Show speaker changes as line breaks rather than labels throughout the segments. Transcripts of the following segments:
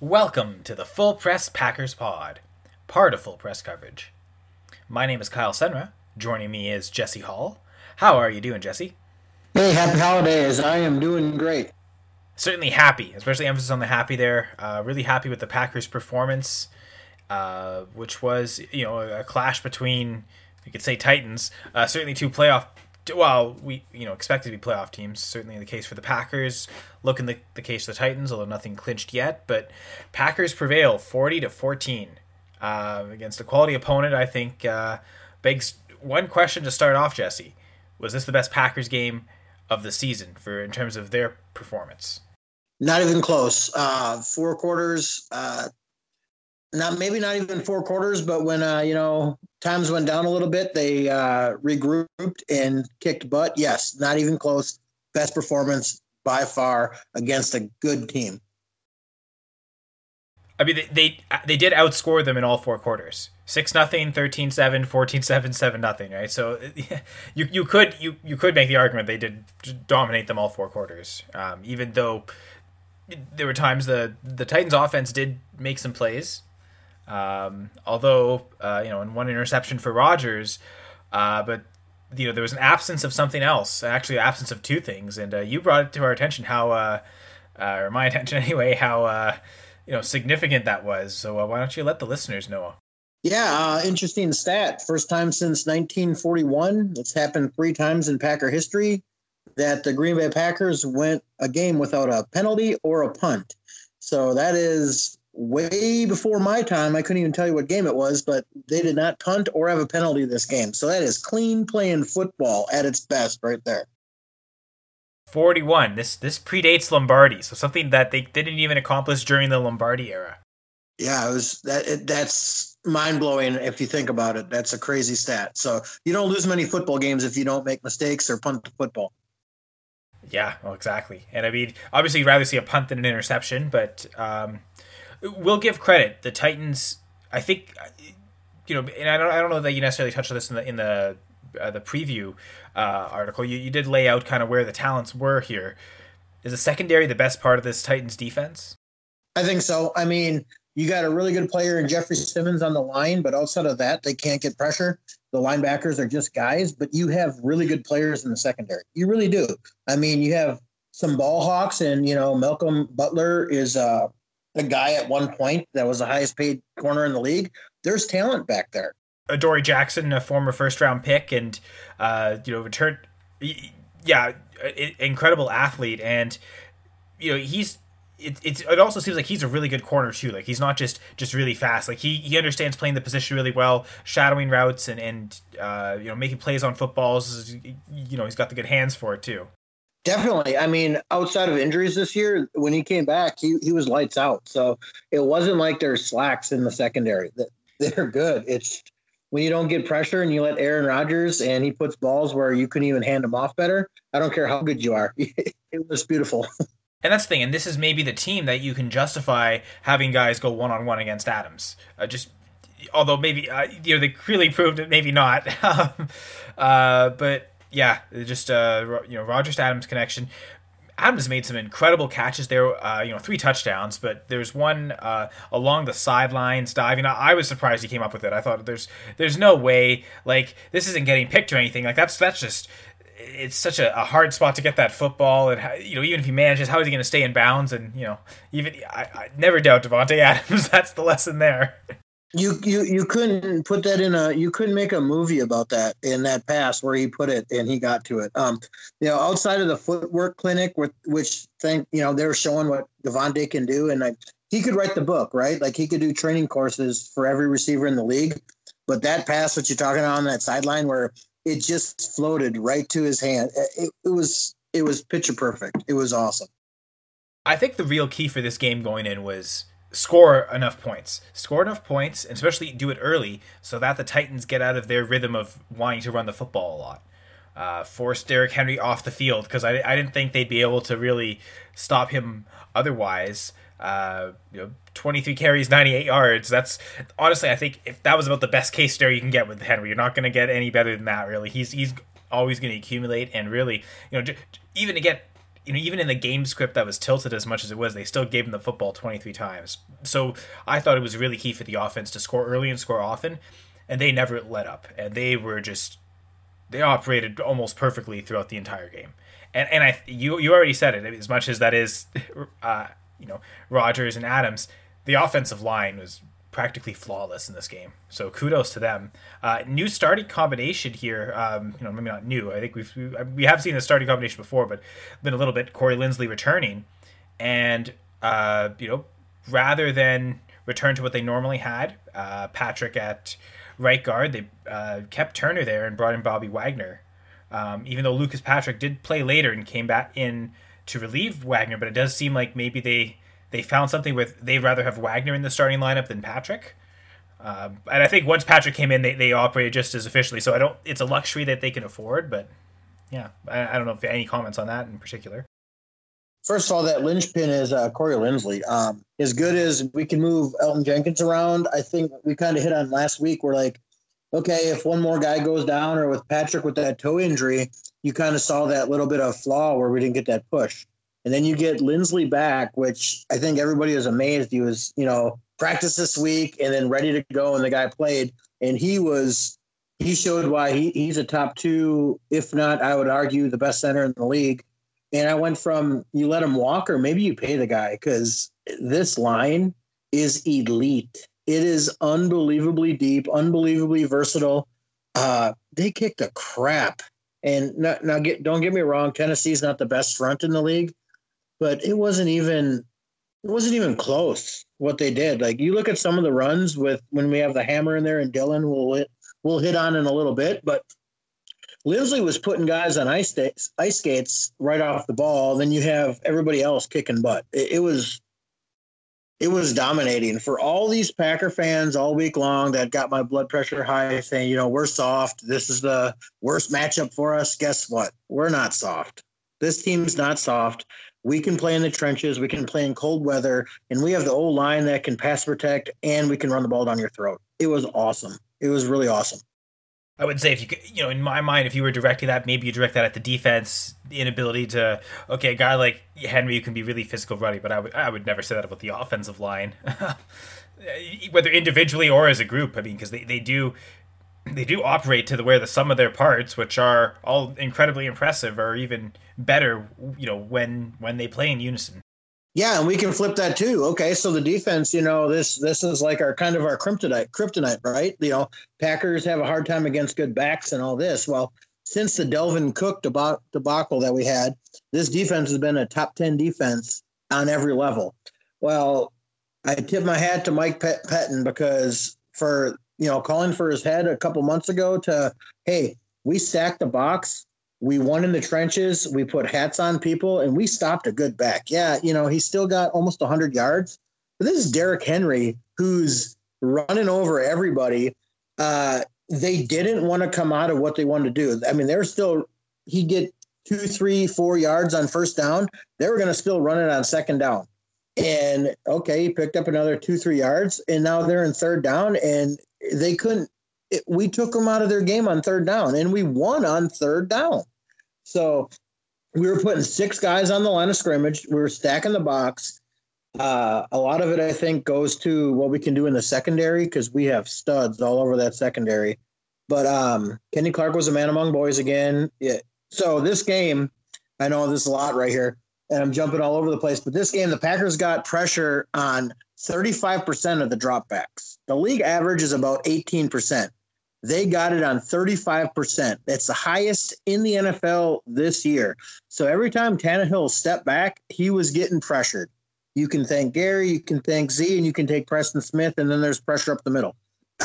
Welcome to the Full Press Packers Pod, part of Full Press Coverage. My name is Kyle Senra. Joining me is Jesse Hall. How are you doing, Jesse?
Hey, happy holidays. I am doing great.
Certainly happy, especially emphasis on the happy there. Really happy with the Packers' performance, which was, a clash between, you could say, Titans. Certainly two playoff, well, we, expected to be playoff teams. Certainly the case for the Packers. Looking the case for the Titans, although nothing clinched yet. But Packers prevail 40-14 against a quality opponent. I think begs one question to start off, Jesse. Was this the best Packers game of the season in terms of their performance?
Not even close. Four quarters, not even four quarters, but when times went down a little bit, they regrouped and kicked butt. Yes, not even close. Best performance by far against a good team.
I mean, they did outscore them in all four quarters. 6-0, 13-7, 14-7, 7-0, right? So you could make the argument they did dominate them all four quarters. Even though there were times the Titans offense did make some plays. Although in one interception for Rodgers, but there was an absence of something else, actually an absence of two things, and you brought it to our attention or my attention anyway, how significant that was. So why don't you let the listeners know?
Yeah, interesting stat. First time since 1941. It's happened three times in Packer history that the Green Bay Packers went a game without a penalty or a punt. So that is way before my time. I couldn't even tell you what game it was, but they did not punt or have a penalty this game. So that is clean playing football at its best right there.
41. This predates Lombardi, so something that they didn't even accomplish during the Lombardi era.
Yeah, that's mind-blowing if you think about it. That's a crazy stat. So you don't lose many football games if you don't make mistakes or punt the football.
Yeah, well, exactly. And I mean, obviously you'd rather see a punt than an interception, but we'll give credit. The Titans, I think, and I don't know that you necessarily touched on this in the preview article. You did lay out kind of where the talents were here. Is the secondary the best part of this Titans defense?
I think so. I mean, you got a really good player in Jeffrey Simmons on the line, but outside of that, they can't get pressure. The linebackers are just guys, but you have really good players in the secondary. You really do. I mean, you have some ball hawks, and, Malcolm Butler is a guy at one point that was the highest paid corner in the league. There's talent back there.
Adoree Jackson, a former first-round pick, and returned, incredible athlete, and it also seems like he's a really good corner too. Like, he's not just really fast. Like, he understands playing the position really well, shadowing routes, and making plays on footballs. He's got the good hands for it too.
Definitely. I mean, outside of injuries this year, when he came back, he was lights out. So it wasn't like there's slacks in the secondary. They're good. It's when you don't get pressure and you let Aaron Rodgers and he puts balls where you couldn't even hand them off better. I don't care how good you are. It was beautiful.
And that's the thing. And this is maybe the team that you can justify having guys go one-on-one against Adams. Although maybe, they clearly proved it, maybe not. But yeah, just Rodgers to Adams connection. Adams made some incredible catches there, 3 touchdowns, but there's one along the sidelines diving. I was surprised he came up with it. I thought there's no way, like, this isn't getting picked or anything. Like, that's just, it's such a hard spot to get that football, and even if he manages, how is he going to stay in bounds? And I never doubt Davante Adams. That's the lesson there.
You couldn't put that you couldn't make a movie about that in that pass where he put it and he got to it. Outside of the footwork clinic, which they were showing what Davante can do, and he could write the book, right? Like, he could do training courses for every receiver in the league. But that pass that you're talking about on that sideline where it just floated right to his hand, it was picture perfect. It was awesome.
I think the real key for this game going in was score enough points, and especially do it early so that the Titans get out of their rhythm of wanting to run the football a lot. Force Derrick Henry off the field, because I didn't think they'd be able to really stop him otherwise. 23 carries, 98 yards. That's honestly, I think if that was about the best case scenario you can get with Henry. You're not going to get any better than that, really. He's always going to accumulate, and really, even to get even in the game script that was tilted as much as it was, they still gave him the football 23 times. So I thought it was really key for the offense to score early and score often, and they never let up. And they operated almost perfectly throughout the entire game. And you already said it, as much as that is, Rodgers and Adams, the offensive line was practically flawless in this game. So kudos to them. New starting combination here. Maybe not new. I think we have seen the starting combination before, but been a little bit. Corey Linsley returning, and rather than return to what they normally had, Patrick at right guard, they kept Turner there and brought in Bobby Wagner. Even though Lucas Patrick did play later and came back in to relieve Wagner, but it does seem like maybe they found something with they'd rather have Wagner in the starting lineup than Patrick. And I think once Patrick came in, they operated just as efficiently. So it's a luxury that they can afford, but yeah, I don't know if any comments on that in particular.
First of all, that linchpin is Corey Linsley. As good as we can move Elton Jenkins around, I think we kind of hit on last week. We're like, okay, if one more guy goes down, or with Patrick with that toe injury, you kind of saw that little bit of flaw where we didn't get that push. And then you get Linsley back, which I think everybody was amazed. He was, practiced this week and then ready to go, and the guy played. And he showed why he's a top two, if not, I would argue, the best center in the league. And I went from you let him walk, or maybe you pay the guy, because this line is elite. It is unbelievably deep, unbelievably versatile. They kicked the crap. And don't get me wrong, Tennessee's not the best front in the league, but it wasn't even close what they did. Like, you look at some of the runs with when we have the hammer in there, and Dylan we'll hit on in a little bit, but Linsley was putting guys on ice skates right off the ball. Then you have everybody else kicking butt. It was dominating for all these Packer fans all week long that got my blood pressure high, saying, we're soft. This is the worst matchup for us. Guess what? We're not soft. This team's not soft. We can play in the trenches. We can play in cold weather, and we have the old line that can pass protect, and we can run the ball down your throat. It was awesome. It was really awesome.
I would say if you could, in my mind, if you were directing that, maybe you direct that at the defense, the inability to, okay, a guy like Henry, you can be really physical running, but I would never say that about the offensive line, whether individually or as a group. I mean, because they do operate to where the sum of their parts, which are all incredibly impressive, are even better, when they play in unison.
Yeah, and we can flip that too. Okay, so the defense, this is like our kind of our kryptonite, right? Packers have a hard time against good backs and all this. Well, since the Delvin Cook debacle that we had, this defense has been a top 10 defense on every level. Well, I tip my hat to Mike Pettin, because for calling for his head a couple months ago to, hey, we stacked the box. We won in the trenches. We put hats on people, and we stopped a good back. Yeah, he's still got almost 100 yards. But this is Derrick Henry, who's running over everybody. They didn't want to come out of what they wanted to do. I mean, he'd get 2, 3, 4 yards on first down. They were going to still run it on second down. And, okay, he picked up another 2, 3 yards, and now they're in third down, and they couldn't. We took them out of their game on third down, and we won on third down. So we were putting 6 guys on the line of scrimmage. We were stacking the box. A lot of it, I think, goes to what we can do in the secondary, because we have studs all over that secondary. But Kenny Clark was a man among boys again. Yeah. So this game, I know this is a lot right here, and I'm jumping all over the place, but this game, the Packers got pressure on 35% of the dropbacks. The league average is about 18%. They got it on 35%. That's the highest in the NFL this year. So every time Tannehill stepped back, he was getting pressured. You can thank Gary, you can thank Z, and you can take Preston Smith, and then there's pressure up the middle.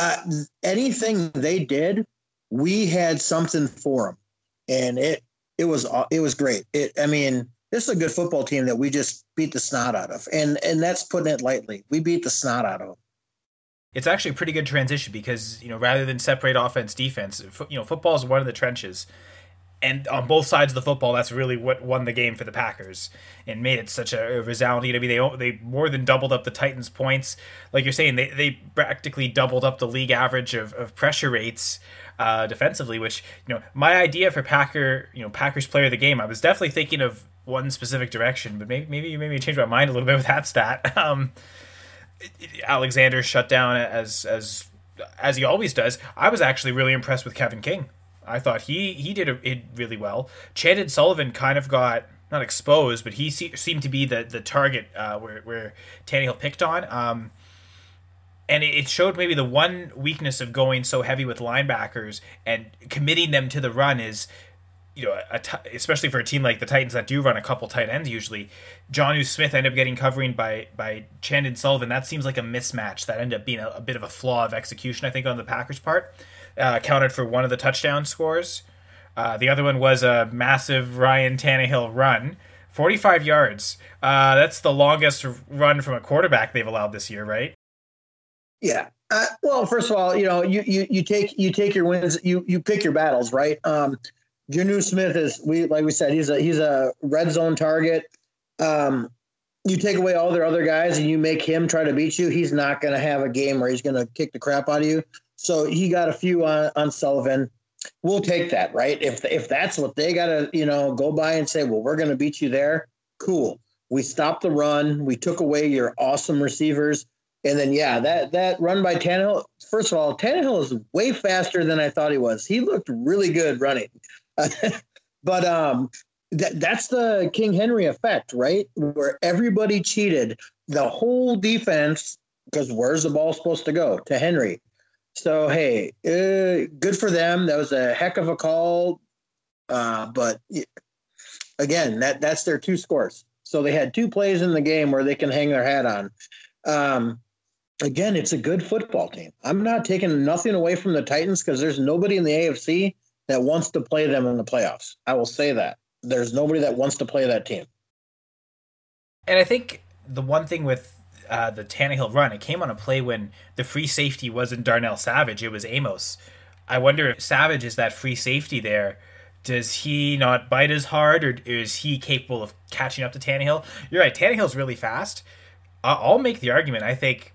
Anything they did, we had something for them, and it was great. This is a good football team that we just beat the snot out of, and that's putting it lightly. We beat the snot out of them.
It's actually a pretty good transition because, rather than separate offense, defense, football is one of the trenches. And on both sides of the football, that's really what won the game for the Packers and made it such a resounding. They more than doubled up the Titans' points. Like you're saying, they practically doubled up the league average of pressure rates defensively, which, my idea for Packers player of the game, I was definitely thinking of one specific direction, but maybe you made me change my mind a little bit with that stat. Alexander shut down as he always does. I was actually really impressed with Kevin King. I thought he did it really well. Chandon Sullivan kind of got not exposed, but he seemed to be the target where Tannehill picked on. And it showed maybe the one weakness of going so heavy with linebackers and committing them to the run is, especially for a team like the Titans that do run a couple tight ends usually. Jonnu Smith ended up getting covering by Chandon Sullivan. That seems like a mismatch that ended up being a bit of a flaw of execution, I think, on the Packers' part. Counted for one of the touchdown scores. The other one was a massive Ryan Tannehill run, 45 yards. That's the longest run from a quarterback they've allowed this year, right?
Yeah. Well, first of all, you take your wins, you pick your battles, right? Jonnu Smith like we said, he's a red zone target. You take away all their other guys and you make him try to beat you. He's not going to have a game where he's going to kick the crap out of you. So he got a few on Sullivan. We'll take that, right? If that's what they got to, go by and say, well, we're going to beat you there. Cool. We stopped the run. We took away your awesome receivers. And then, that run by Tannehill, first of all, Tannehill is way faster than I thought he was. He looked really good running. But that's the King Henry effect, right? Where everybody cheated. The whole defense, because where's the ball supposed to go? To Henry. So, hey, good for them. That was a heck of a call. But, again, that's their 2 scores. So they had 2 plays in the game where they can hang their hat on. Again, it's a good football team. I'm not taking nothing away from the Titans because there's nobody in the AFC that wants to play them in the playoffs. I will say that. There's nobody that wants to play that team.
And I think the one thing with the Tannehill run, it came on a play when the free safety wasn't Darnell Savage, it was Amos. I wonder if Savage is that free safety there. Does he not bite as hard, or is he capable of catching up to Tannehill? You're right, Tannehill's really fast. I'll make the argument. I think,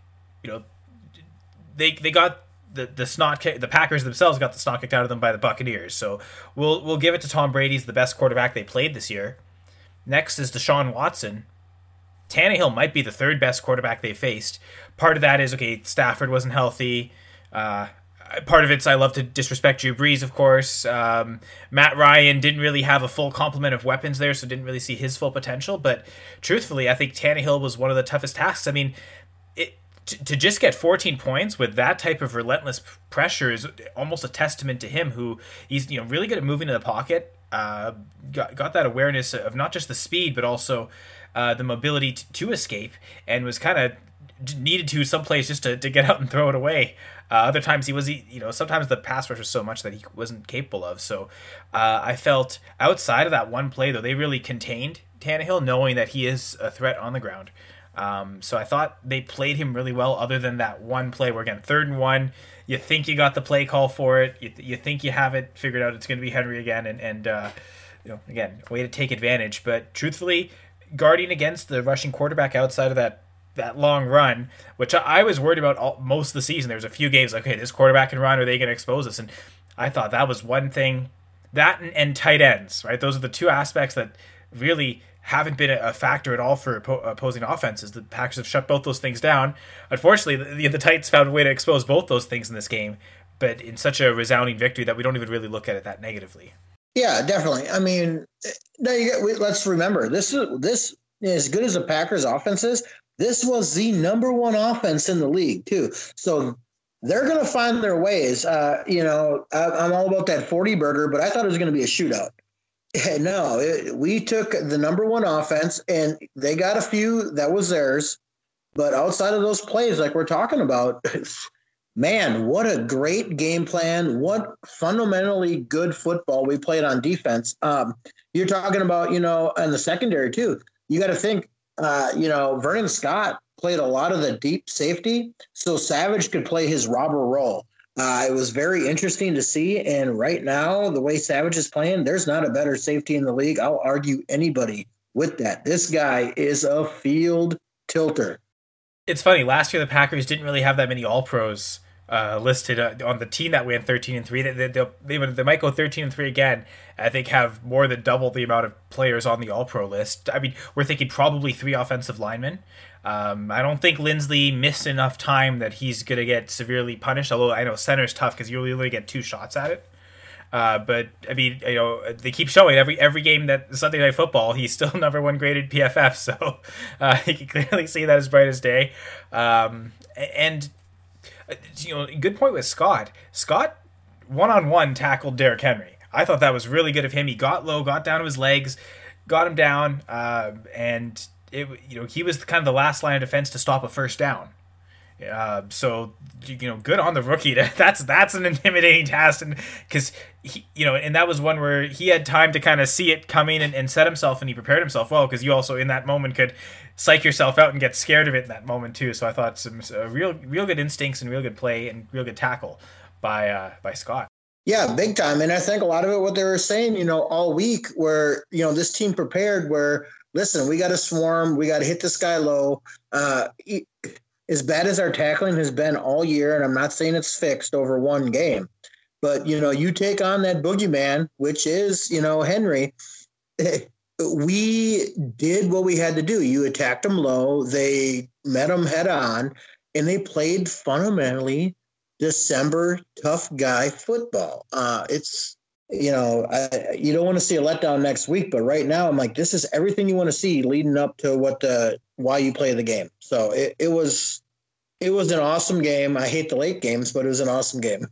they got the snot kick. The Packers themselves got the snot kicked out of them by the Buccaneers. So we'll give it to Tom Brady. He's the best quarterback they played this year. Next is Deshaun Watson. Tannehill might be the 3rd best quarterback they faced. Part of that is, Stafford wasn't healthy. Part of it's I love to disrespect Drew Brees, of course. Matt Ryan didn't really have a full complement of weapons there, so didn't really see his full potential. But truthfully, I think Tannehill was one of the toughest tasks. I mean, to just get 14 points with that type of relentless pressure is almost a testament to him, who he's really good at moving to the pocket. Got that awareness of not just the speed, but also the mobility to escape, and was kind of needed to some plays just to get out and throw it away. Other times sometimes the pass rush was so much that he wasn't capable of. So I felt outside of that one play, though, they really contained Tannehill, knowing that he is a threat on the ground. So I thought they played him really well, other than that one play where, again, 3rd and 1, you think you got the play call for it, you think you have it figured out, it's going to be Henry again, and again, a way to take advantage. But truthfully, guarding against the rushing quarterback outside of that long run, which I was worried about most of the season. There was a few games like, okay, this quarterback can run, are they going to expose us? And I thought that was one thing. That and tight ends, right? Those are the 2 aspects that really haven't been a factor at all for opposing offenses. The Packers have shut both those things down. Unfortunately, the Titans found a way to expose both those things in this game, but in such a resounding victory that we don't even really look at it that negatively.
Yeah, definitely. I mean, let's remember, this as good as the Packers offense is, this was the number 1 offense in the league too. So they're going to find their ways. I'm all about that 40 burger, but I thought it was going to be a shootout. No, we took the number 1 offense, and they got a few that was theirs. But outside of those plays, like we're talking about, man, what a great game plan! What fundamentally good football we played on defense. You're talking about, and the secondary too. You got to think, Vernon Scott played a lot of the deep safety, so Savage could play his robber role. It was very interesting to see, and right now, the way Savage is playing, there's not a better safety in the league. I'll argue anybody with that. This guy is a field tilter.
It's funny, last year the Packers didn't really have that many All-Pros listed on the team that went 13-3. They might go 13-3 again. I think have more than double the amount of players on the All-Pro list. I mean, we're thinking probably 3 offensive linemen. I don't think Lindsley missed enough time that he's going to get severely punished, although I know center's tough because you only get 2 shots at it. But I mean, they keep showing every game that Sunday Night Football, he's still number 1 graded PFF. So you can clearly see that as bright as day. And good point with Scott. Scott one-on-one tackled Derrick Henry. I thought that was really good of him. He got low, got down to his legs, got him down, and he was kind of the last line of defense to stop a first down. So good on the rookie. That's an intimidating task, and because and that was one where he had time to kind of see it coming and set himself, and he prepared himself well, because you also in that moment could psych yourself out and get scared of it in that moment too. So I thought some real good instincts and real good play and real good tackle by Scott.
Yeah, big time. And I think a lot of it, what they were saying, all week, where this team prepared, where listen, we got to swarm, we got to hit this guy low. As bad as our tackling has been all year, and I'm not saying it's fixed over one game, but, you take on that boogeyman, which is, Henry. We did what we had to do. You attacked them low. They met them head on, and they played fundamentally December tough guy football. It's, you don't want to see a letdown next week, but right now I'm like, this is everything you want to see leading up to why you play the game. So it was an awesome game. I hate the late games, but it was an awesome game.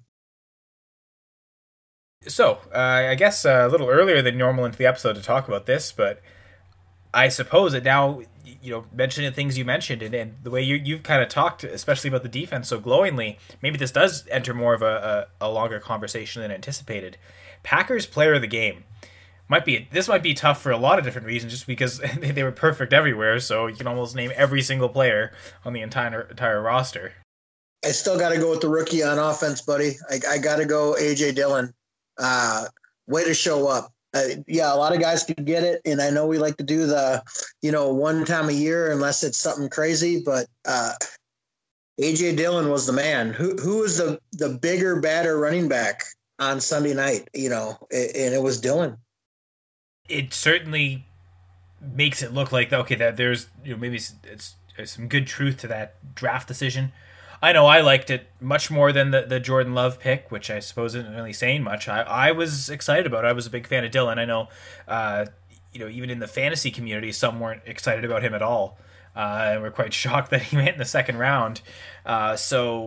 So I guess a little earlier than normal into the episode to talk about this, but I suppose that now, mentioning the things you mentioned and the way you've kind of talked, especially about the defense so glowingly, maybe this does enter more of a longer conversation than anticipated. Packers player of the game might be tough for a lot of different reasons, just because they were perfect everywhere. So you can almost name every single player on the entire roster.
I still got to go with the rookie on offense, buddy. I got to go AJ Dillon. Way to show up. A lot of guys could get it, and I know we like to do the, one time a year unless it's something crazy, but AJ Dillon was the man. Who was the bigger, badder running back on Sunday night? And it was Dillon.
It certainly makes it look like that there's maybe it's some good truth to that draft decision. I know I liked it much more than the Jordan Love pick, which I suppose isn't really saying much. I was excited about it. I was a big fan of Dillon. I know, even in the fantasy community, some weren't excited about him at all, and were quite shocked that he went in the second round. I've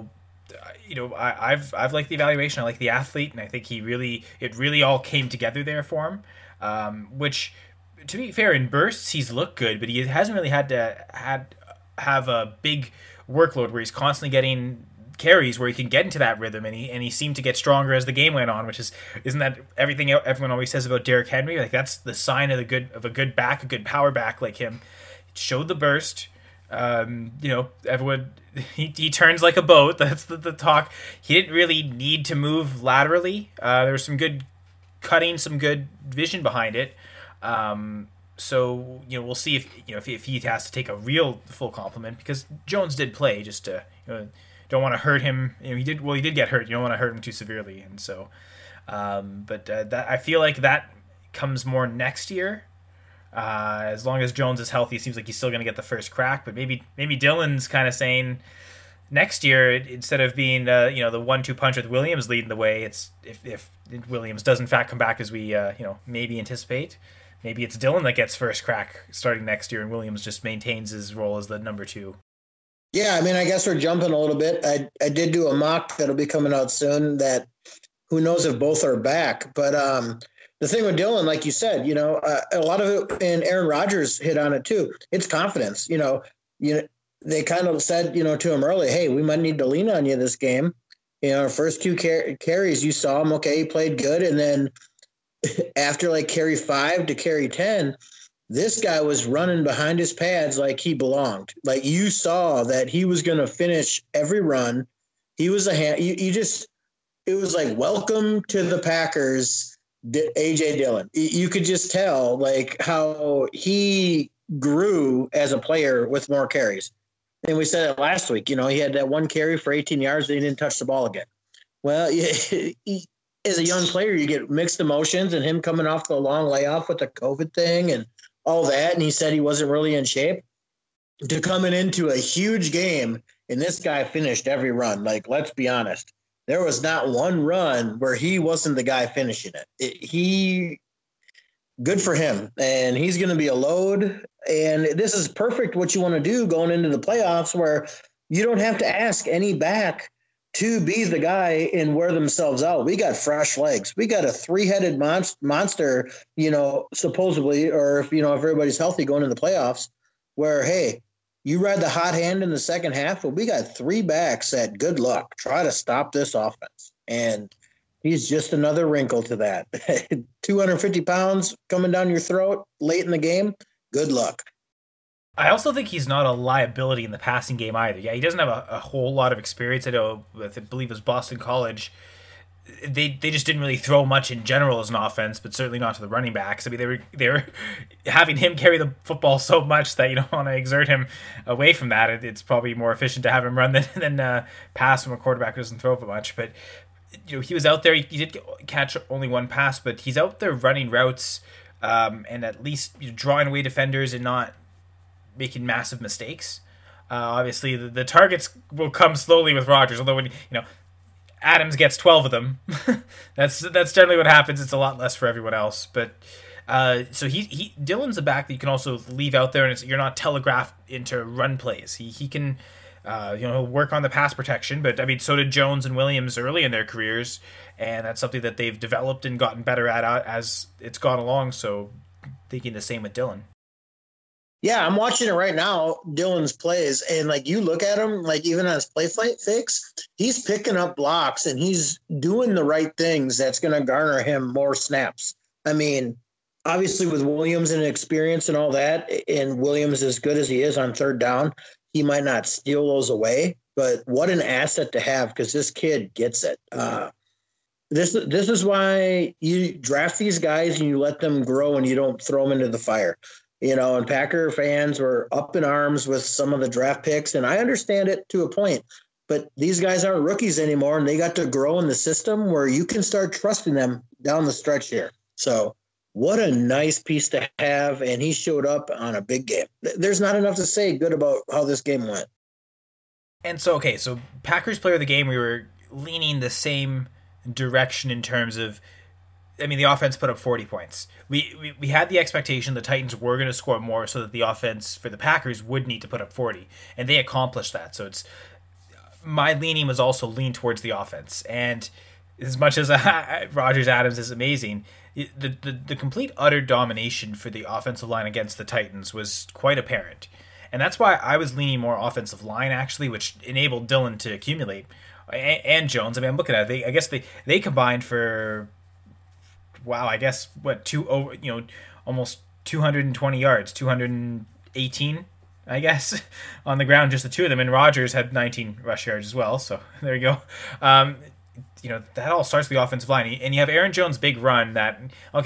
liked the evaluation. I like the athlete, and I think it really all came together there for him. Which, to be fair, in bursts he's looked good, but he hasn't really had to have a big workload where he's constantly getting carries where he can get into that rhythm, and he seemed to get stronger as the game went on, isn't that everything everyone always says about Derrick Henry? Like, that's the sign of a good back, a good power back like him. It showed the burst. Everyone he turns like a boat. That's the talk. He didn't really need to move laterally. There was some good cutting, some good vision behind it. So we'll see if he has to take a real full compliment, because Jones did play, just to don't want to hurt him. He did get hurt. You don't want to hurt him too severely, and so that I feel like that comes more next year. As long as Jones is healthy, it seems like he's still going to get the first crack. But maybe Dillon's kind of saying next year, instead of being the 1-2 punch with Williams leading the way, it's if Williams does in fact come back as we maybe anticipate. Maybe it's Dillon that gets first crack starting next year, and Williams just maintains his role as the number 2.
Yeah, I mean, I guess we're jumping a little bit. I did do a mock that'll be coming out soon that who knows if both are back. But the thing with Dillon, like you said, a lot of it, and Aaron Rodgers hit on it too, it's confidence. They kind of said, to him early, hey, we might need to lean on you this game. Our first 2 carries, you saw him, okay, he played good. And then after like carry 5 to carry 10, this guy was running behind his pads like he belonged. Like, you saw that he was going to finish every run. He was it was like, welcome to the Packers, AJ Dillon. You could just tell like how he grew as a player with more carries. And we said it last week. He had that one carry for 18 yards and he didn't touch the ball again. Well, as a young player, you get mixed emotions, and him coming off the long layoff with the COVID thing and all that, and he said he wasn't really in shape, to coming into a huge game, and this guy finished every run. Like, let's be honest. There was not one run where he wasn't the guy finishing it. Good for him, and he's going to be a load. And this is perfect what you want to do going into the playoffs, where you don't have to ask any back to be the guy and wear themselves out. We got fresh legs. We got a 3-headed monster, supposedly, or if everybody's healthy going into the playoffs, where, hey, you ride the hot hand in the second half, but we got 3 backs that, good luck, try to stop this offense. And he's just another wrinkle to that. 250 pounds coming down your throat late in the game, good luck.
I also think he's not a liability in the passing game either. Yeah, he doesn't have a whole lot of experience. I know, I believe it was Boston College. They just didn't really throw much in general as an offense, but certainly not to the running backs. I mean, they were having him carry the football so much that you don't want to exert him away from that. It's probably more efficient to have him run than pass from a quarterback who doesn't throw for much. But he was out there. He did catch only one pass, but he's out there running routes and at least drawing away defenders and not making massive mistakes. Obviously, the targets will come slowly with Rodgers, although when Adams gets 12 of them, that's generally what happens. It's a lot less for everyone else. But so Dillon's a back that you can also leave out there, and you're not telegraphed into run plays. He can work on the pass protection, but I mean, so did Jones and Williams early in their careers, and that's something that they've developed and gotten better at as it's gone along. So thinking the same with Dillon.
Yeah, I'm watching it right now, Dillon's plays, and like you look at him, like even on his play fix, he's picking up blocks and he's doing the right things that's going to garner him more snaps. I mean, obviously with Williams and experience and all that, and Williams as good as he is on third down, he might not steal those away, but what an asset to have, because this kid gets it. This is why you draft these guys and you let them grow and you don't throw them into the fire. And Packer fans were up in arms with some of the draft picks, and I understand it to a point, but these guys aren't rookies anymore, and they got to grow in the system where you can start trusting them down the stretch here. So what a nice piece to have, and he showed up on a big game. There's not enough to say good about how this game went.
And so Packers player of the game, we were leaning the same direction in terms of, I mean, the offense put up 40 points. We had the expectation the Titans were going to score more so that the offense for the Packers would need to put up 40, and they accomplished that. So my leaning was also lean towards the offense. And as much as Rodgers Adams is amazing, the complete utter domination for the offensive line against the Titans was quite apparent. And that's why I was leaning more offensive line, actually, which enabled Dillon to accumulate, and Jones. I mean, I'm looking at it. I guess they combined for, wow, I guess almost 220 yards, 218, I guess, on the ground, just the two of them. And Rodgers had 19 rush yards as well. So there you go. That all starts with the offensive line, and you have Aaron Jones' big run. That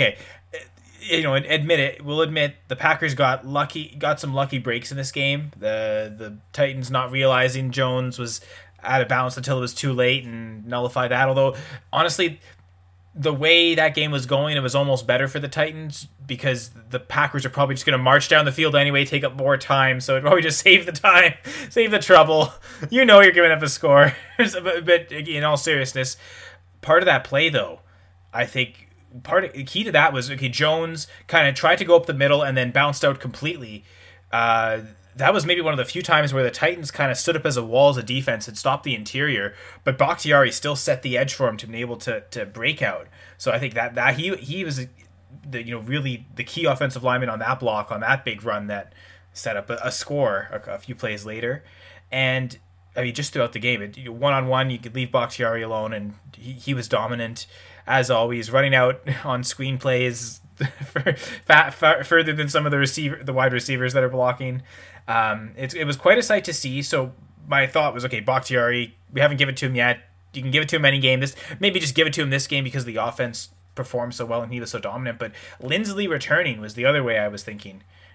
we'll admit the Packers got some lucky breaks in this game. The Titans not realizing Jones was out of bounds until it was too late and nullified that. Although honestly, the way that game was going, it was almost better for the Titans because the Packers are probably just going to march down the field anyway, take up more time. So it'd probably just save the time, save the trouble. You're giving up a score. But in all seriousness, part of that play, though, I think the key to that was, Jones kind of tried to go up the middle and then bounced out completely. That was maybe one of the few times where the Titans kind of stood up as a wall as a defense and stopped the interior, but Bakhtiari still set the edge for him to be able to break out. So I think that he was really the key offensive lineman on that block, on that big run that set up a score a few plays later. And I mean, just throughout the game, one-on-one, you could leave Bakhtiari alone, and he was dominant as always, running out on screen plays further than some of the wide receivers that are blocking. It was quite a sight to see. So my thought was, Bakhtiari, we haven't given it to him yet. You can give it to him any game. Maybe just give it to him this game because the offense performed so well and he was so dominant. But Lindsley returning was the other way I was thinking.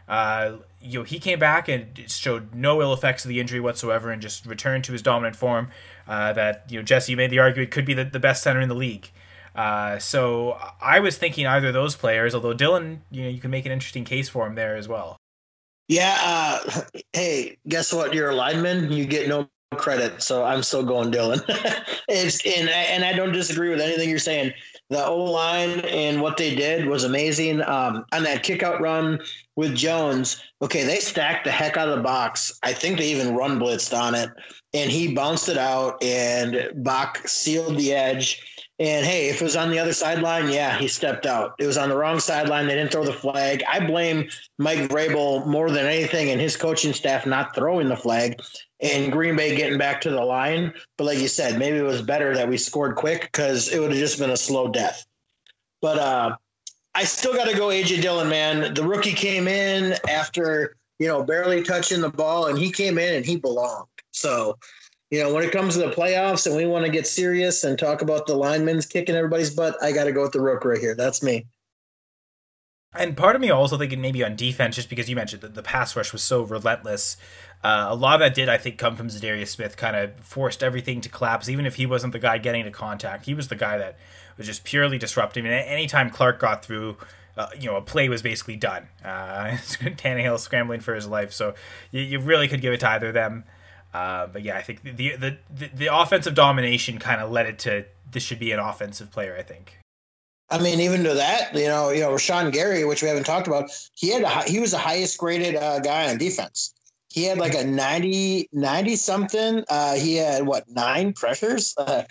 He came back and showed no ill effects of the injury whatsoever, and just returned to his dominant form. That Jesse, you made the argument could be the best center in the league. So I was thinking either of those players, although Dylan, you can make an interesting case for him there as well.
Yeah. Hey, guess what? You're a lineman. You get no credit. So I'm still going Dylan. And I don't disagree with anything you're saying. The O-line and what they did was amazing. On that kick-out run with Jones, okay, they stacked the heck out of the box. I think they even run blitzed on it. And he bounced it out, and Bach sealed the edge. And, hey, if it was on the other sideline, yeah, he stepped out. It was on the wrong sideline. They didn't throw the flag. I blame Mike Vrabel more than anything and his coaching staff not throwing the flag and Green Bay getting back to the line. But like you said, maybe it was better that we scored quick because it would have just been a slow death. But I still got to go A.J. Dillon, man. The rookie came in after, barely touching the ball, and he came in and he belonged. So – when it comes to the playoffs and we want to get serious and talk about the linemen's kicking everybody's butt, I got to go with the Rook right here. That's me.
And part of me also thinking maybe on defense, just because you mentioned that the pass rush was so relentless. A lot of that did, I think, come from Za'Darius Smith, kind of forced everything to collapse. Even if he wasn't the guy getting to contact, he was the guy that was just purely disruptive. And anytime Clark got through, a play was basically done. Tannehill scrambling for his life. So you really could give it to either of them. But yeah, I think the offensive domination kind of led it to this should be an offensive player, I think.
I mean, even to that, Rashawn Gary, which we haven't talked about, he was the highest graded guy on defense. He had like a 90 something. He had 9 pressures.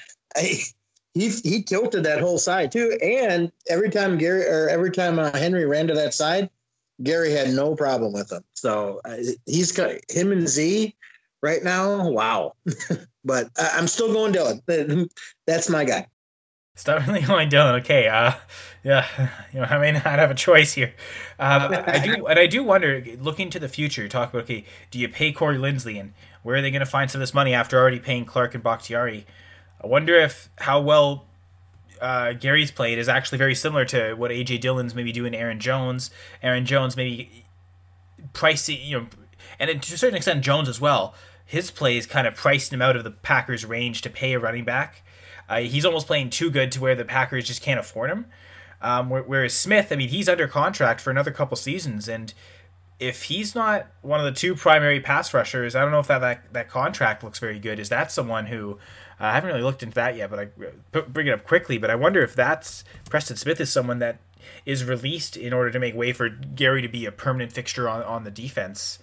He tilted that whole side too. And every time Henry ran to that side, Gary had no problem with him. So he's got him and Z. Right now, wow. But I'm still going Dylan. That's my guy.
Stubbornly going Dylan. Okay. Yeah. I may not have a choice here. I do wonder, looking to the future, talk about, okay, do you pay Corey Linsley, and where are they going to find some of this money after already paying Clark and Bakhtiari? I wonder how well Gary's played is actually very similar to what A.J. Dillon's maybe doing to Aaron Jones. Aaron Jones maybe pricey, and to a certain extent Jones as well. His plays kind of priced him out of the Packers' range to pay a running back. He's almost playing too good to where the Packers just can't afford him. Whereas Smith, I mean, he's under contract for another couple seasons, and if he's not one of the 2 primary pass rushers, I don't know if that contract looks very good. Is that someone who I haven't really looked into that yet, but I bring it up quickly. But I wonder if that's Preston Smith is someone that is released in order to make way for Gary to be a permanent fixture on the defense,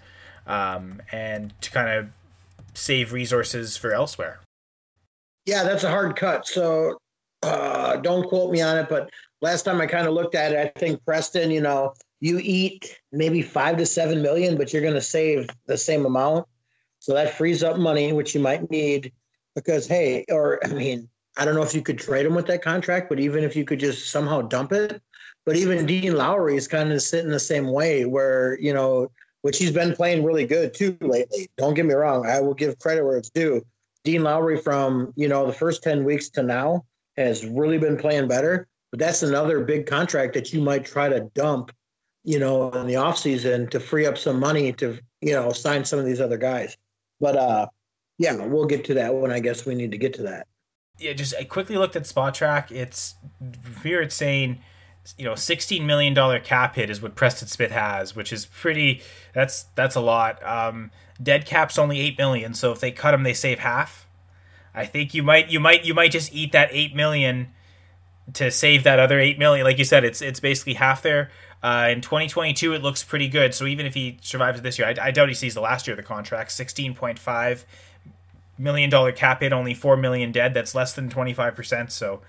and to kind of save resources for elsewhere.
Yeah, that's a hard cut. So don't quote me on it, but last time I kind of looked at it, I think Preston, you eat maybe $5 to $7 million, but you're going to save the same amount. So that frees up money, which you might need because, I don't know if you could trade him with that contract, but even if you could just somehow dump it. But even Dean Lowry is kind of sitting the same way where, which he's been playing really good too lately. Don't get me wrong. I will give credit where it's due. Dean Lowry from, the first 10 weeks to now has really been playing better. But that's another big contract that you might try to dump, in the offseason to free up some money to, sign some of these other guys. But, yeah, we'll get to that when I guess we need to get to that.
Yeah, I quickly looked at Spot Track. It's saying $16 million cap hit is what Preston Smith has, which is pretty. That's a lot. Dead cap's only $8 million, so if they cut him, they save half. I think you might just eat that $8 million to save that other $8 million. Like you said, it's basically half there. In 2022, it looks pretty good. So even if he survives this year, I doubt he sees the last year of the contract. $16.5 million cap hit, only $4 million dead. That's less than 25%. So,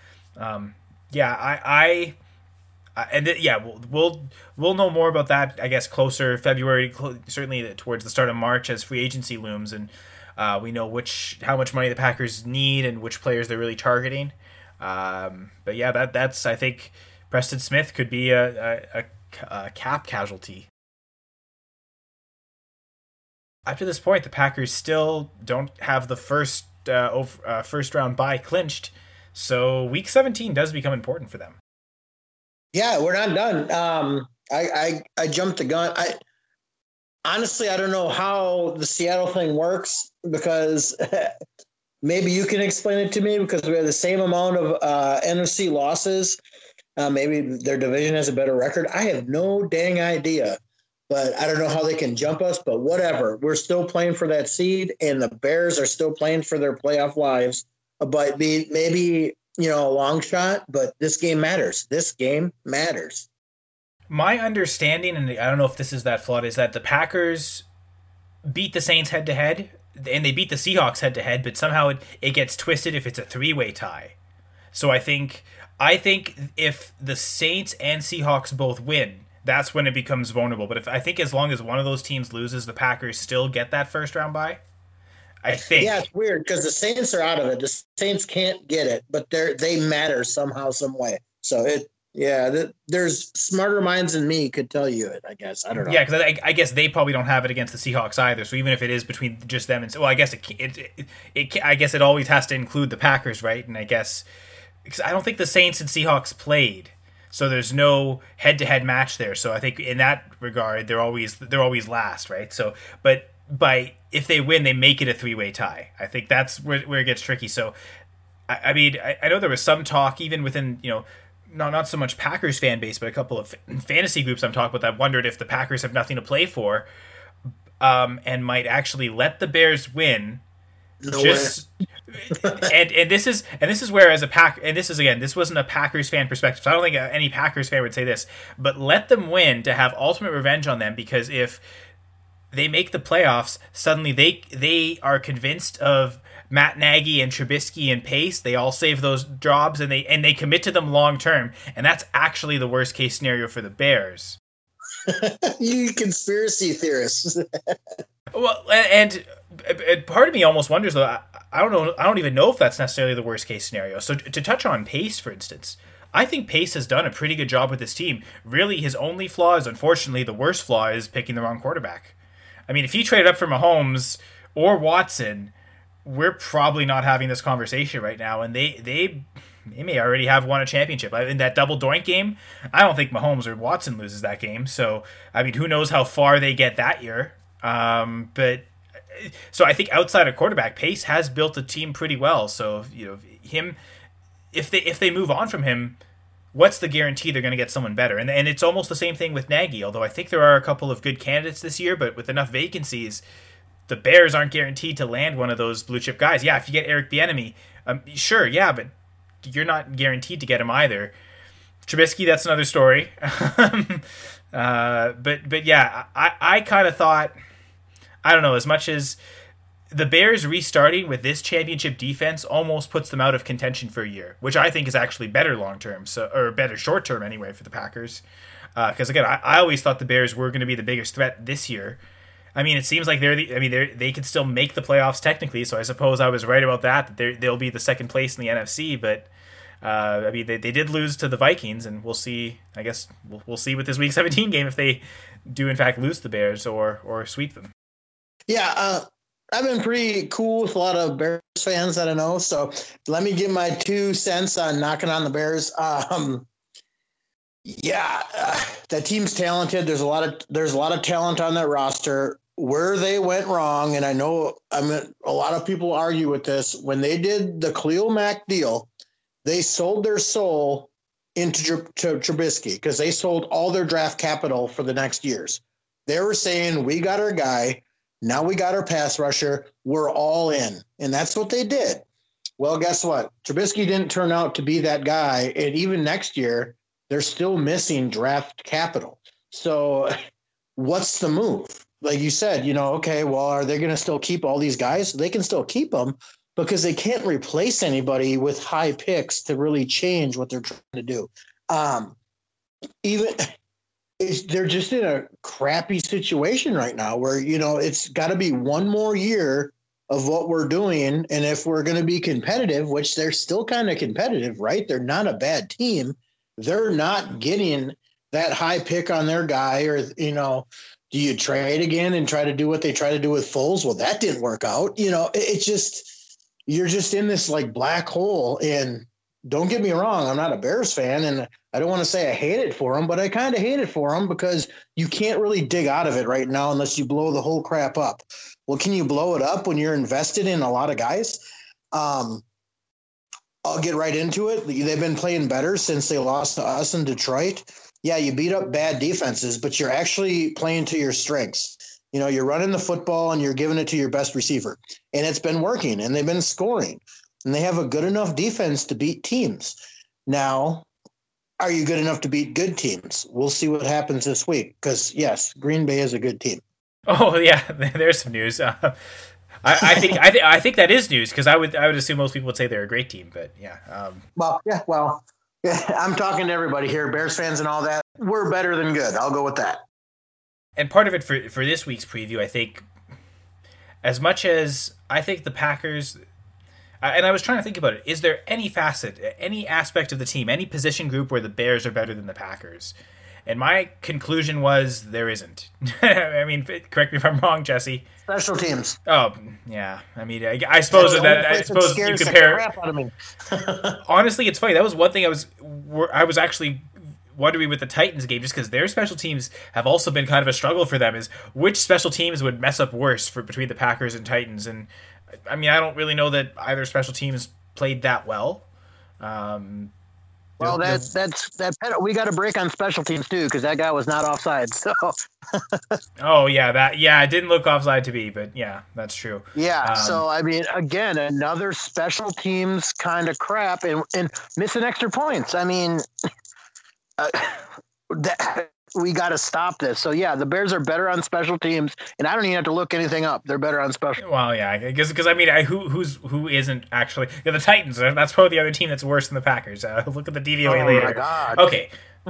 yeah, we'll know more about that, I guess, closer February, certainly towards the start of March as free agency looms, and we know how much money the Packers need and which players they're really targeting. But yeah, that's I think Preston Smith could be a cap casualty. Up to this point, the Packers still don't have the first round bye clinched, so Week 17 does become important for them.
Yeah, we're not done. I jumped the gun. honestly, I don't know how the Seattle thing works because maybe you can explain it to me because we have the same amount of NFC losses. Maybe their division has a better record. I have no dang idea, but I don't know how they can jump us. But whatever, we're still playing for that seed, and the Bears are still playing for their playoff lives. But maybe a long shot, but this game matters. This game matters.
My understanding, and I don't know if this is that flawed, is that the Packers beat the Saints head to head, and they beat the Seahawks head to head, but somehow it gets twisted if it's a three-way tie. So I think if the Saints and Seahawks both win, that's when it becomes vulnerable. But if I think as long as one of those teams loses, the Packers still get that first round bye. I think.
Yeah, it's weird because the Saints are out of it. The Saints can't get it, but they matter somehow, some way. So there's smarter minds than me could tell you it. I guess I don't know.
Yeah, because I guess they probably don't have it against the Seahawks either. So even if it is between just them and I guess I guess it always has to include the Packers, right? And I guess because I don't think the Saints and Seahawks played, so there's no head-to-head match there. So I think in that regard, they're always last, right? So, but if they win, they make it a three-way tie. I think that's where it gets tricky. So, I mean, I know there was some talk even within not so much Packers fan base, but a couple of fantasy groups I'm talking with. I wondered if the Packers have nothing to play for, and might actually let the Bears win.
No
Just and this is where as a pack and this is again this wasn't a Packers fan perspective, so I don't think any Packers fan would say this, but let them win to have ultimate revenge on them, because if they make the playoffs, suddenly they are convinced of Matt Nagy and Trubisky and Pace. They all save those jobs and they commit to them long term, and that's actually the worst case scenario for the Bears.
You conspiracy theorists.
Well, and part of me almost wonders though. I don't know. I don't even know if that's necessarily the worst case scenario. So to touch on Pace, for instance, I think Pace has done a pretty good job with this team. Really, his only flaw is, unfortunately, the worst flaw is picking the wrong quarterback. I mean, if he traded up for Mahomes or Watson, we're probably not having this conversation right now. And they may already have won a championship. In that double doink game, I don't think Mahomes or Watson loses that game. So, I mean, who knows how far they get that year. But so I think outside of quarterback, Pace has built a team pretty well. So, him, if they move on from him, what's the guarantee they're going to get someone better? And it's almost the same thing with Nagy, although I think there are a couple of good candidates this year, but with enough vacancies, the Bears aren't guaranteed to land one of those blue chip guys. Yeah, if you get Eric Bieniemy, sure, yeah, but you're not guaranteed to get him either. Trubisky, that's another story. But yeah, I kind of thought, I don't know, as much as the Bears restarting with this championship defense almost puts them out of contention for a year, which I think is actually better long term, or better short term anyway for the Packers. Because again, I always thought the Bears were going to be the biggest threat this year. I mean, it seems like they could still make the playoffs technically, so I suppose I was right about that they'll be the second place in the NFC. But I mean, they did lose to the Vikings, and we'll see. I guess we'll see with this Week 17 game if they do in fact lose the Bears or sweep them.
Yeah, I've been pretty cool with a lot of Bears fans that I know. So let me give my 2 cents on knocking on the Bears. That team's talented. There's a lot of talent on that roster. Where they went wrong, and I know a lot of people argue with this, when they did the Khalil Mack deal, they sold their soul into Trubisky because they sold all their draft capital for the next years. They were saying, we got our guy. Now we got our pass rusher. We're all in. And that's what they did. Well, guess what? Trubisky didn't turn out to be that guy. And even next year, they're still missing draft capital. So what's the move? Like you said, okay, well, are they going to still keep all these guys? They can still keep them because they can't replace anybody with high picks to really change what they're trying to do. They're just in a crappy situation right now where, it's got to be one more year of what we're doing. And if we're going to be competitive, which they're still kind of competitive, right? They're not a bad team. They're not getting that high pick on their guy or, do you trade again and try to do what they try to do with Foles? Well, that didn't work out. It's just, you're just in this like black hole and don't get me wrong, I'm not a Bears fan, and I don't want to say I hate it for them, but I kind of hate it for them because you can't really dig out of it right now unless you blow the whole crap up. Well, can you blow it up when you're invested in a lot of guys? Um, I'll get right into it. They've been playing better since they lost to us in Detroit. Yeah, you beat up bad defenses, but you're actually playing to your strengths. You're running the football and you're giving it to your best receiver. And it's been working, and they've been scoring. And they have a good enough defense to beat teams. Now, are you good enough to beat good teams? We'll see what happens this week because, yes, Green Bay is a good team.
Oh yeah, there's some news. I think that is news because I would assume most people would say they're a great team, but yeah.
I'm talking to everybody here, Bears fans and all that. We're better than good. I'll go with that.
And part of it for this week's preview, I think, as much as I think the Packers, and I was trying to think about it, is there any facet, any aspect of the team, any position group where the Bears are better than the Packers? And my conclusion was there isn't. I mean, correct me if I'm wrong, Jesse.
Special teams.
Oh, yeah. I mean, I suppose I suppose you compare. Honestly, it's funny. That was one thing I was actually wondering with the Titans game, just because their special teams have also been kind of a struggle for them. Is which special teams would mess up worse between the Packers and Titans? And I mean, I don't really know that either special teams played that well.
Well, we got a break on special teams too because that guy was not offside. So.
Oh yeah, it didn't look offside to be, but yeah, that's true.
Yeah. So I mean, again, another special teams kind of crap and missing extra points. I mean, we got to stop this. So yeah, the Bears are better on special teams, and I don't even have to look anything up. They're better on special.
Well, yeah, because I mean, who isn't actually the Titans? That's probably the other team that's worse than the Packers. Look at the DVOA later.
My God.
Okay.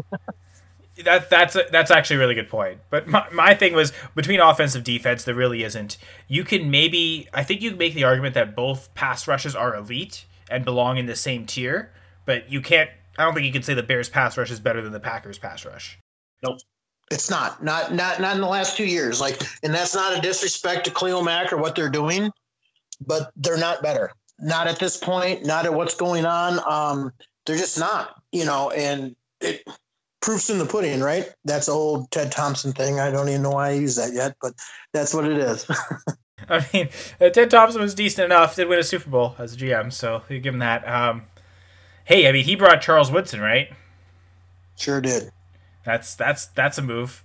That's actually a really good point. But my thing was between offensive defense, there really isn't. I think you can make the argument that both pass rushes are elite and belong in the same tier, but you can't. I don't think you can say the Bears pass rush is better than the Packers pass rush.
Nope. It's not in the last 2 years. And that's not a disrespect to Khalil Mack or what they're doing, but they're not better. Not at this point, not at what's going on. They're just not, and it proof's in the pudding, right? That's an old Ted Thompson thing. I don't even know why I use that yet, but that's what it is.
I mean, Ted Thompson was decent enough, did win a Super Bowl as a GM, so you give him that. Hey, I mean, he brought Charles Woodson, right?
Sure did.
That's a move.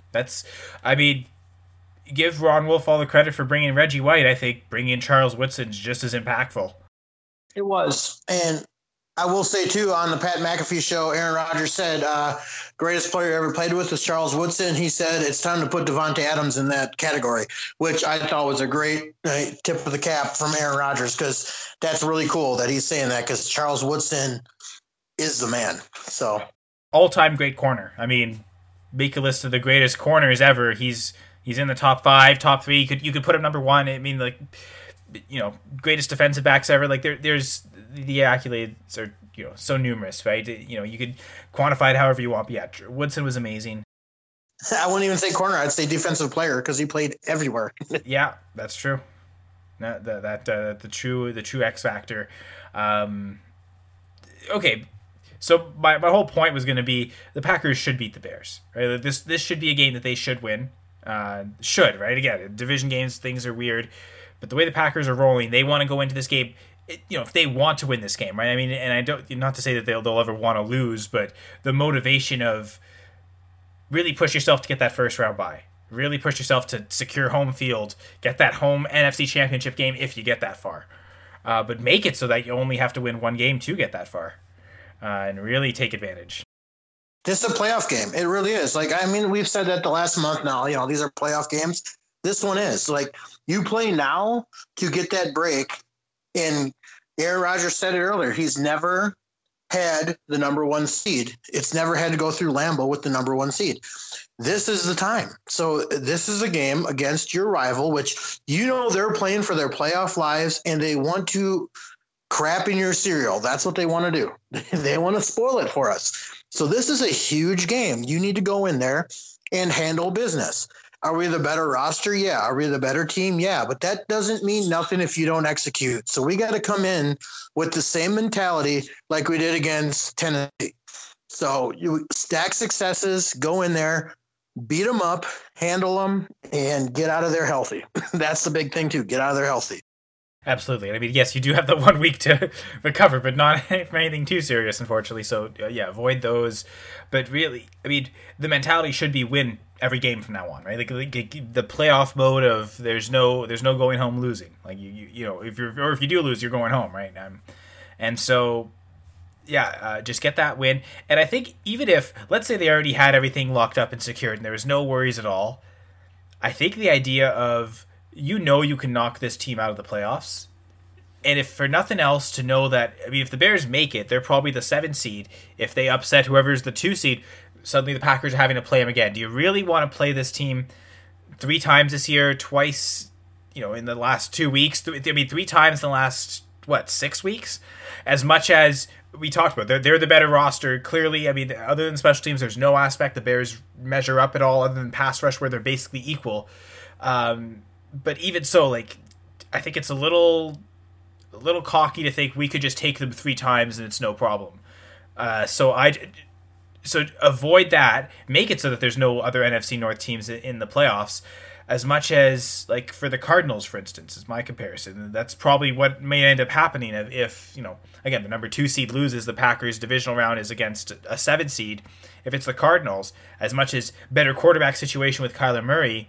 Give Ron Wolf all the credit for bringing Reggie White. I think bringing in Charles Woodson is just as impactful.
It was. And I will say, too, on the Pat McAfee show, Aaron Rodgers said greatest player ever played with was Charles Woodson. He said it's time to put Devontae Adams in that category, which I thought was a great tip of the cap from Aaron Rodgers because that's really cool that he's saying that because Charles Woodson is the man. So
all-time great corner. I mean, make a list of the greatest corners ever. He's in the top 5, top 3. You could put him number 1. I mean, greatest defensive backs ever. There's the accolades are so numerous, right? You could quantify it however you want. But yeah, Woodson was amazing.
I wouldn't even say corner. I'd say defensive player because he played everywhere.
Yeah, that's true. The true X factor. Okay. So my whole point was going to be the Packers should beat the Bears. Right? This should be a game that they should win. Right? Again, division games, things are weird. But the way the Packers are rolling, they want to go into this game, if they want to win this game, right? I mean, and I don't, not to say that they'll ever want to lose, but the motivation of really push yourself to get that first round bye. Really push yourself to secure home field, get that home NFC Championship game if you get that far. But make it so that you only have to win one game to get that far. And really take advantage.
This is a playoff game. It really is. We've said that the last month now, these are playoff games. This one is. You play now to get that break. And Aaron Rodgers said it earlier. He's never had the number 1 seed. It's never had to go through Lambeau with the number 1 seed. This is the time. So this is a game against your rival, which they're playing for their playoff lives, and they want to crap in your cereal. That's what they want to do. They want to spoil it for us. So this is a huge game. You need to go in there and handle business. Are we the better roster? Yeah. Are we the better team? Yeah. But that doesn't mean nothing if you don't execute. So we got to come in with the same mentality like we did against Tennessee. So you stack successes, go in there, beat them up, handle them, and get out of there healthy. That's the big thing too. Get out of there healthy.
Absolutely. I mean, yes, you do have the 1 week to recover, but not for anything too serious, unfortunately. So, yeah, avoid those. But really, I mean, the mentality should be win every game from now on, right? Like the playoff mode of there's no going home losing. Like you know, if you do lose, you're going home, right? And so, yeah, just get that win. And I think even if, let's say they already had everything locked up and secured and there was no worries at all, I think the idea of you can knock this team out of the playoffs. And if for nothing else, to know that, I mean, if the Bears make it, they're probably the 7 seed. If they upset whoever's the 2 seed, suddenly the Packers are having to play them again. Do you really want to play this team 3 times this year, twice, in the last 2 weeks? 3 times in the last, 6 weeks? As much as we talked about, they're the better roster. Clearly, I mean, other than special teams, there's no aspect the Bears measure up at all other than pass rush where they're basically equal. But even so, like, I think it's a little cocky to think we could just take them 3 times and it's no problem. So avoid that. Make it so that there's no other NFC North teams in the playoffs. As much as, like, for the Cardinals, for instance, is my comparison. That's probably what may end up happening if again, the number 2 seed loses, the Packers' divisional round is against a 7 seed. If it's the Cardinals, as much as better quarterback situation with Kyler Murray,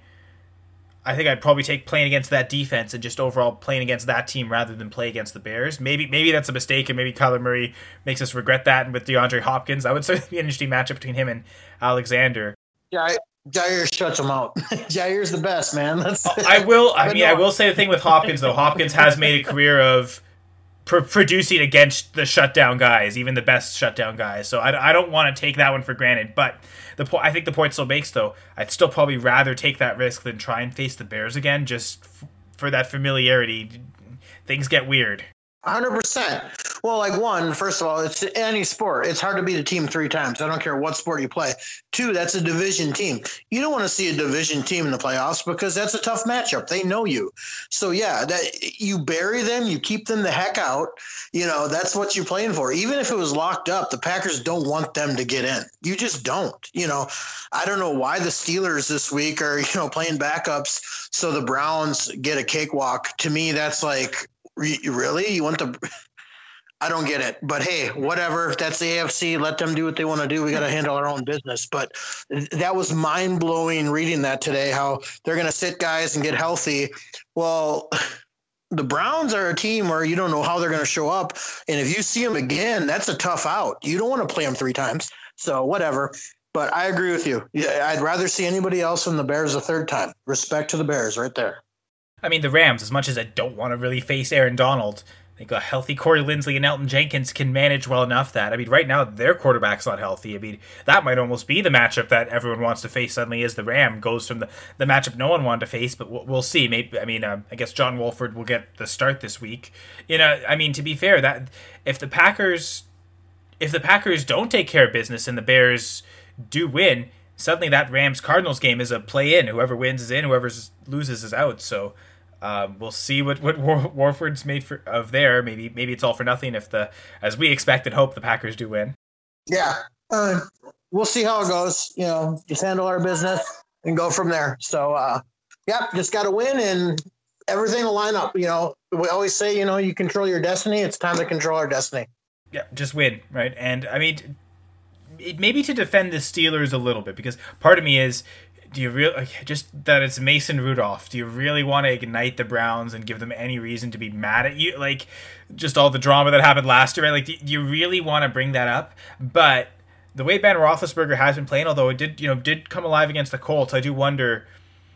I think I'd probably take playing against that defense and just overall playing against that team rather than play against the Bears. Maybe that's a mistake, and maybe Kyler Murray makes us regret that. And with DeAndre Hopkins, that would certainly be an interesting matchup between him and Alexander.
Yeah, Jair shuts him out. Jair's the best, man.
I will say the thing with Hopkins, though. Hopkins has made a career of producing against the shutdown guys, even the best shutdown guys. So I don't want to take that one for granted. But I think the point still makes, though, I'd still probably rather take that risk than try and face the Bears again, just for that familiarity. Things get weird.
100%. Well, first of all, it's any sport. It's hard to beat a team 3 times. I don't care what sport you play. 2, that's a division team. You don't want to see a division team in the playoffs because that's a tough matchup. They know you. So, yeah, that you bury them, you keep them the heck out. That's what you're playing for. Even if it was locked up, the Packers don't want them to get in. You just don't. I don't know why the Steelers this week are, playing backups so the Browns get a cakewalk. To me, that's like, really? You want the – I don't get it. But, hey, whatever. That's the AFC. Let them do what they want to do. We got to handle our own business. But that was mind-blowing reading that today, how they're going to sit guys and get healthy. Well, the Browns are a team where you don't know how they're going to show up. And if you see them again, that's a tough out. You don't want to play them 3 times. So, whatever. But I agree with you. I'd rather see anybody else than the Bears a 3rd time. Respect to the Bears right there.
I mean, the Rams, as much as I don't want to really face Aaron Donald, I think a healthy Corey Linsley and Elton Jenkins can manage well enough that, I mean, right now their quarterback's not healthy. I mean, that might almost be the matchup that everyone wants to face suddenly as the Ram goes from the matchup no one wanted to face, but we'll see. Maybe, I guess John Wolford will get the start this week. I mean, to be fair, that if the Packers don't take care of business and the Bears do win, suddenly that Rams-Cardinals game is a play-in. Whoever wins is in, whoever loses is out. So we'll see what Warford's made of there. Maybe it's all for nothing if as we expect and hope, the Packers do win.
Yeah, we'll see how it goes. Just handle our business and go from there. So, just got to win and everything will line up. We always say, you control your destiny. It's time to control our destiny.
Yeah, just win, right? And I mean, maybe to defend the Steelers a little bit, because part of me is, do you really, just that it's Mason Rudolph, do you really want to ignite the Browns and give them any reason to be mad at you? Like, just all the drama that happened last year, right? Like, do you really want to bring that up? But the way Ben Roethlisberger has been playing, although it did come alive against the Colts, I do wonder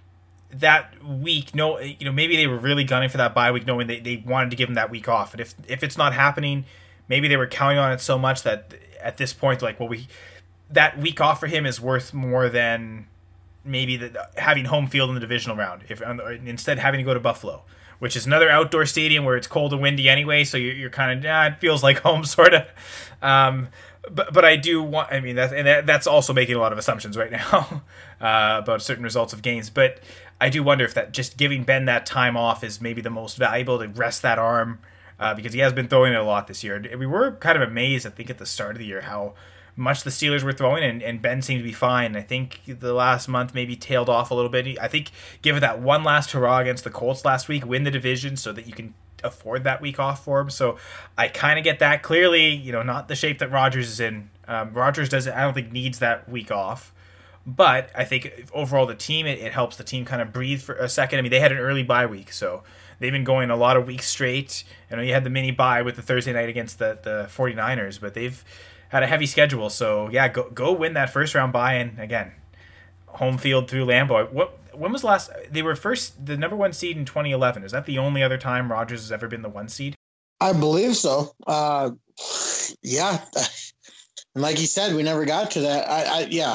that week, maybe they were really gunning for that bye week, knowing they wanted to give him that week off. And if it's not happening, maybe they were counting on it so much that at this point, like, that week off for him is worth more than maybe having home field in the divisional round. Instead having to go to Buffalo, which is another outdoor stadium where it's cold and windy anyway, so you're kind of, it feels like home, sort of. but I do want. I mean, that's also making a lot of assumptions right now about certain results of games. But I do wonder if that just giving Ben that time off is maybe the most valuable to rest that arm because he has been throwing it a lot this year. And we were kind of amazed, I think, at the start of the year how much the Steelers were throwing, and Ben seemed to be fine. I think the last month maybe tailed off a little bit. I think give it that one last hurrah against the Colts last week, win the division so that you can afford that week off for him. So I kind of get that. Clearly, not the shape that Rodgers is in. Rodgers doesn't, I don't think, needs that week off. But I think overall the team, it helps the team kind of breathe for a second. I mean, they had an early bye week, so they've been going a lot of weeks straight. You had the mini bye with the Thursday night against the 49ers, but they've had a heavy schedule. So, yeah, go win that first round bye. And, again, home field through Lambeau. When was the last? They were the number one seed in 2011. Is that the only other time Rodgers has ever been the one seed?
I believe so. Yeah. And like he said, we never got to that. Yeah.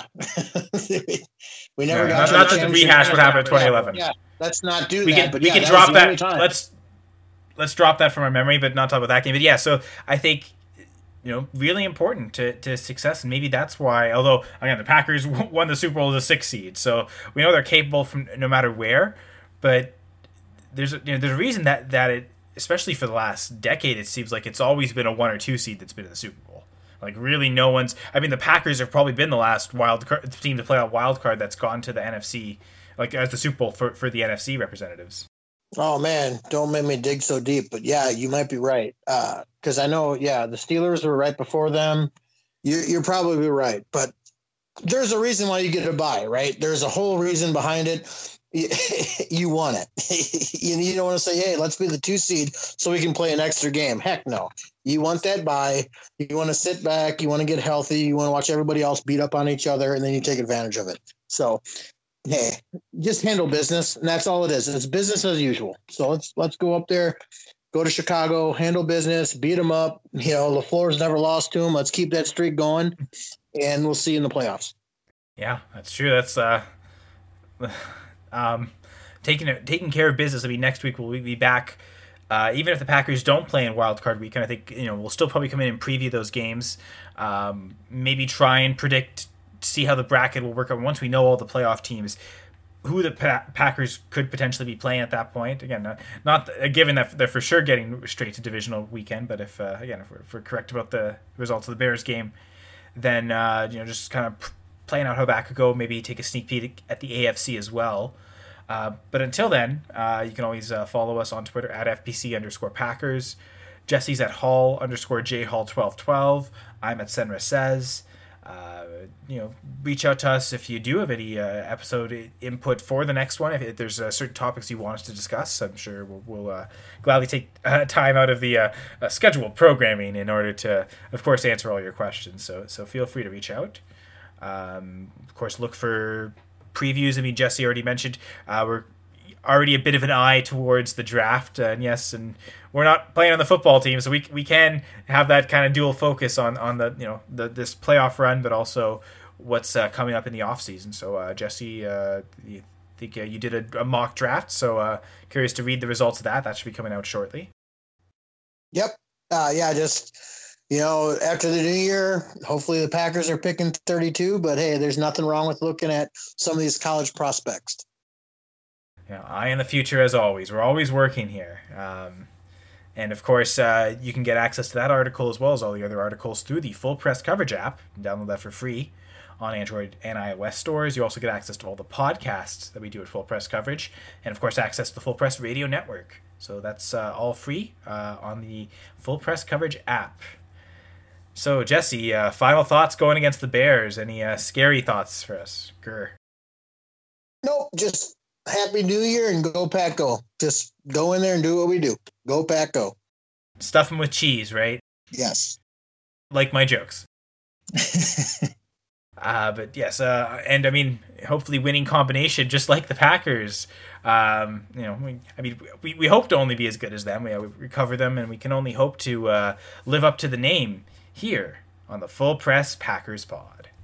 We never got to
not to rehash what happened in 2011.
Yeah, let's not do that.
We can drop that. Let's drop that from our memory, but not talk about that game. But yeah, so I think really important to success, and maybe that's why. Although again, the Packers won the Super Bowl as a 6 seed, so we know they're capable from no matter where. But there's a reason that it, especially for the last decade, it seems like it's always been a 1 or 2 seed that's been in the Super Bowl. Like really, no one's. I mean, the Packers have probably been the last team to play a wild card that's gone to the NFC, like as the Super Bowl for the NFC representatives.
Oh man, don't make me dig so deep. But yeah, you might be right. Because I know, the Steelers were right before them. You're probably right, but there's a reason why you get a bye, right? There's a whole reason behind it. You want it. You don't want to say, hey, let's be the 2 seed so we can play an extra game. Heck no. You want that bye. You want to sit back. You want to get healthy. You want to watch everybody else beat up on each other, and then you take advantage of it. So, hey, just handle business, and that's all it is. It's business as usual. So let's go up there, go to Chicago, handle business, beat them up. LaFleur's never lost to them. Let's keep that streak going, and we'll see you in the playoffs.
Yeah, that's true. That's taking care of business. I mean, next week we'll be back. Even if the Packers don't play in Wild Card Weekend, I think we'll still probably come in and preview those games. Maybe try and predict, see how the bracket will work out once we know all the playoff teams, who the Packers could potentially be playing at that point. Again, not given that they're for sure getting straight to divisional weekend, but if we're correct about the results of the Bears game, then just kind of playing out how that could go. Maybe take a sneak peek at the AFC as well. But until then, you can always follow us on Twitter at FPC_Packers. Jesse's at Hall_JHall1212. I'm at Senra Says. Reach out to us if you do have any episode input for the next one. If there's certain topics you want us to discuss, I'm sure we'll gladly take time out of the scheduled programming in order to, of course, answer all your questions. So feel free to reach out. Of course, look for previews. I mean, Jesse already mentioned we're already a bit of an eye towards the draft, and we're not playing on the football team, so we can have that kind of dual focus on the this playoff run, but also what's coming up in the off season. So Jesse, you think you did a mock draft, so curious to read the results of that. That should be coming out shortly.
Yep. Just after the new year, hopefully the Packers are picking 32, but hey, there's nothing wrong with looking at some of these college prospects.
Eye in the future as always. We're always working here. And of course, you can get access to that article as well as all the other articles through the Full Press Coverage app. Download that for free on Android and iOS stores. You also get access to all the podcasts that we do at Full Press Coverage, and of course access to the Full Press Radio Network. So that's all free on the Full Press Coverage app. So Jesse, final thoughts going against the Bears? Any scary thoughts for us? Grr.
Nope, just Happy New Year and go Pack Go. Just go in there and do what we do. Go Pack Go.
Stuff them with cheese, right?
Yes.
Like my jokes. But yes, and I mean, hopefully winning combination, just like the Packers. We hope to only be as good as them. We recover them, and we can only hope to live up to the name here on the Full Press Packers Pod.